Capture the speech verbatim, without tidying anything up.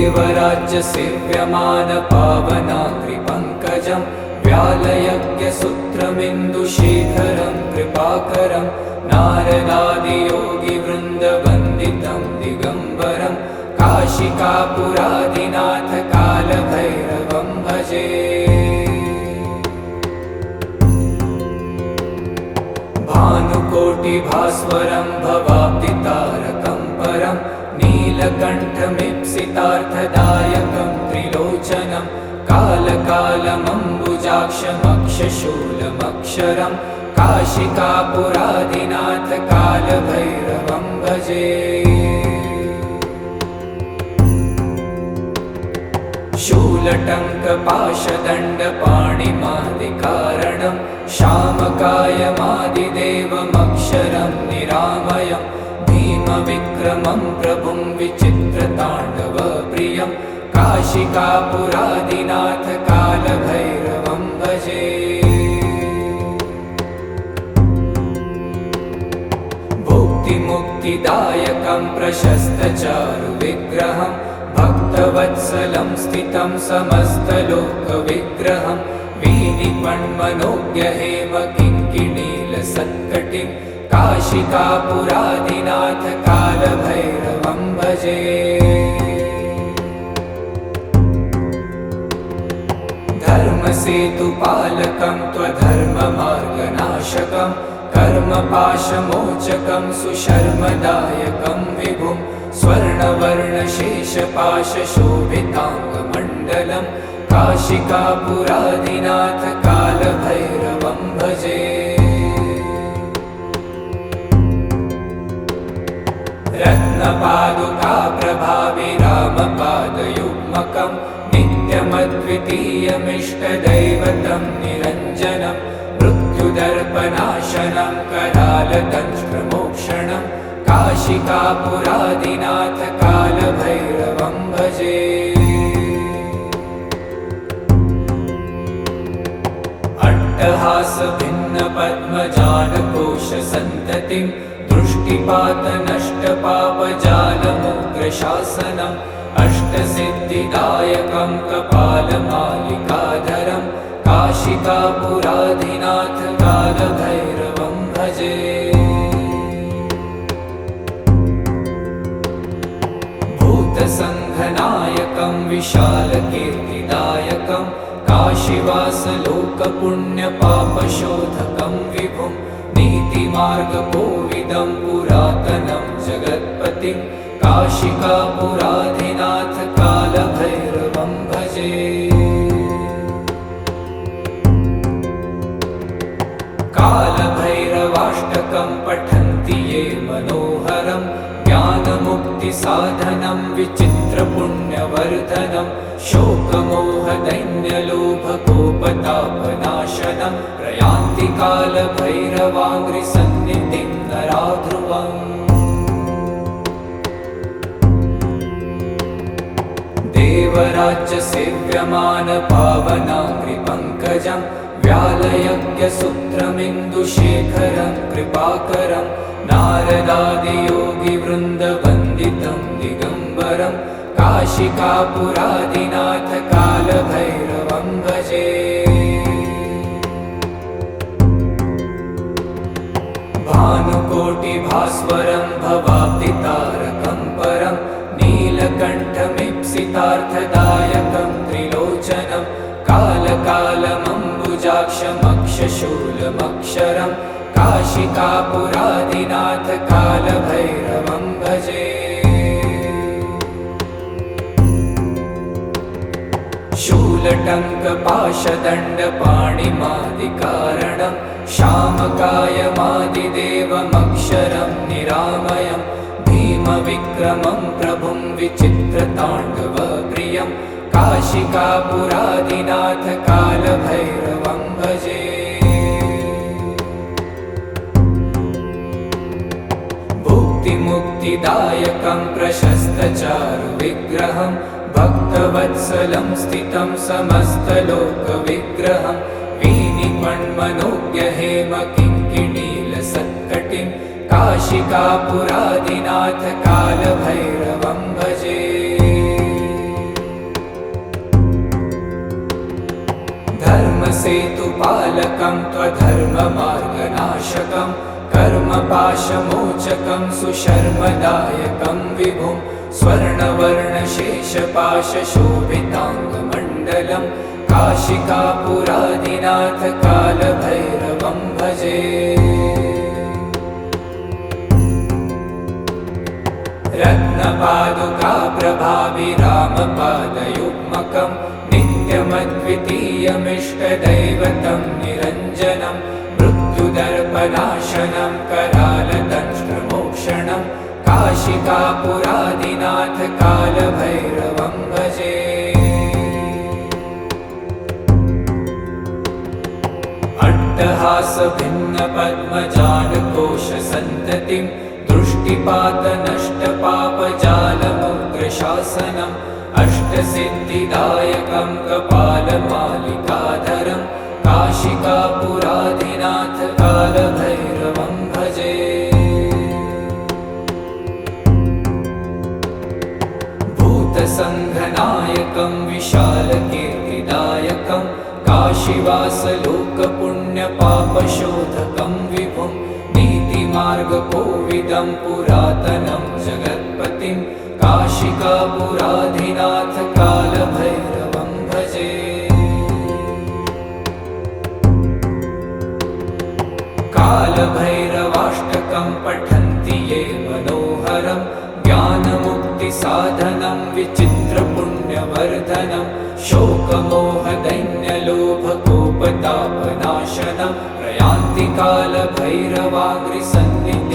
देवराज्यसेव्यमानपावनाग्रिपङ्कजं व्यालयज्ञसूत्रमिन्दुशेखरं कृपाकरं नारदादियोगिवृन्दवन्दितं दिगम्बरं काशिकापुरादिनाथ कालभैरवं भजे। भानुकोटिभास्वरं भवाब्दितारकं परं नीलकण्ठमीप्सितार्थदायकं त्रिलोचनं कालकालमम्बुजाक्षमक्षशूलमक्षरं काशिकापुरादिनाथ कालभैरवं भजे। शूलटङ्कपाशदण्डपाणिमादिकारणं शामकायमादिदेवमक्षरं निरामयं भीमविक्रमं प्रभुं विचित्रताण्डवप्रियं काशिकापुरादिनाथ कालभैरवं भजे। भुक्तिमुक्तिदायकं प्रशस्तचारुविग्रहं भक्तवत्सलं स्थितं समस्तलोकविग्रहं वीनिपण्मनोज्ञहेमकिङ्किणीलसत्कटिं काशिकापुरादिनाथ कालभैरवं भजे। धर्मसेतुपालकं त्वधर्ममार्गनाशकं कर्मपाशमोचकं सुशर्मदायकं विभुं स्वर्णवर्णशेषपाशशोभिताङ्गमण्डलं काशिकापुरादिनाथ कालभैरवं भजे। रत्नपादुकाप्रभाविरामपादयुग्मकं नित्यमद्वितीयमिष्टदैवतं निरञ्जनं मृत्युदर्पनाशनं करालदंष्ट्रमोक्षणं काशिकापुरादिनाथ कालभैरवं भजे। अट्टहासभिन्नपद्मजालकोशसन्ततिं दृष्टिपातनष्टपापजालमुग्रशासनम् अष्टसिद्धिदायकं कपालमालिकाधरं काशिकापुरादिनाथ कालभैरवं भजे। भूतसङ्घनायकं विशालकीर्तिदायकं काशीवासलोकपुण्यपापशोधकं विभुं नीतिमार्गकोविदं पुरातनं जगत्पतिं काशिकापुरादिनाथ कालभैरवं भजे। कालभैरवाष्टकं पठन्ति ये मनोहरं ज्ञानमुक्तिसाधनं विचित्रपुण्यवर्धनं शोकमोहदैन्यलोभकोपतापनाशनं प्रयान्ति कालभैरवाङ्घ्रिसन्निधिं नरा ध्रुवम्। देवराज्यसेव्यमानपावनाग्रिपङ्कजं व्यालयज्ञसूत्रमिन्दुशेखरं कृपाकरं नारदादियोगिवृन्दवन्दितं दिगम्बरं काशिकापुरादिनाथ कालभैरवं भजे। भानुकोटिभास्वरं भवाब्दितारकं परं नीलकण्ठमीप्सितार्थदायकं त्रिलोचनं कालकालमम्बुजाक्षमक्षशूलमक्षरं काशिकापुरादिनाथ कालभैरवं भजे। शूलटङ्कपाशदण्डपाणिमादिकारणं शामकायमादिदेवमक्षरं निरामयं भीमविक्रमं प्रभुं विचित्रताण्डवप्रियं काशिकापुरादिनाथ कालभैरवं भजे। भुक्तिमुक्तिदायकं प्रशस्तचारुविग्रहं भक्तवत्सलं स्थितं समस्तलोकविग्रहं वीनिपण्मनोज्ञहेमकिङ्किणीलसत्कटिं काशिकापुरादिनाथ कालभैरवं भजे। पालकं त्वधर्ममार्गनाशकं कर्मपाशमोचकं सुशर्मदायकं विभुं स्वर्णवर्णशेषपाशशोभिताङ्गमण्डलं काशिकापुरादिनाथ कालभैरवं भजे। रत्नपादुकाप्रभाभिरामपादयुग्मकं नित्यमद्वितीयमिष्टदैवतं निरञ्जनं मृत्युदर्पनाशनं करालदंष्ट्रमोक्षणं काशिकापुरादिनाथ कालभैरवं भजे। अट्टहासभिन्नपद्मजालकोशसन्ततिं दृष्टिपातनष्टपापजालमुग्रशासनम् अष्टसिद्धिदायकं कपालमालिकाधरं काशिकापुरादिनाथ कालभैरवं भजे। भूतसङ्घनायकं विशालकीर्तिदायकं काशीवासलोकपुण्यपापशोधकं विभुं नीतिमार्गकोविदं पुरातनं जगत्पतिं काशिकापुरादिनाथ कालभैरवं भजे। कालभैरवाष्टकं पठन्ति ये मनोहरं ज्ञानमुक्तिसाधनं विचित्रपुण्यवर्धनं शोकमोहदैन्यलोभकोपतापनाशनं प्रयान्ति कालभैरवाग्रिसन्निधिं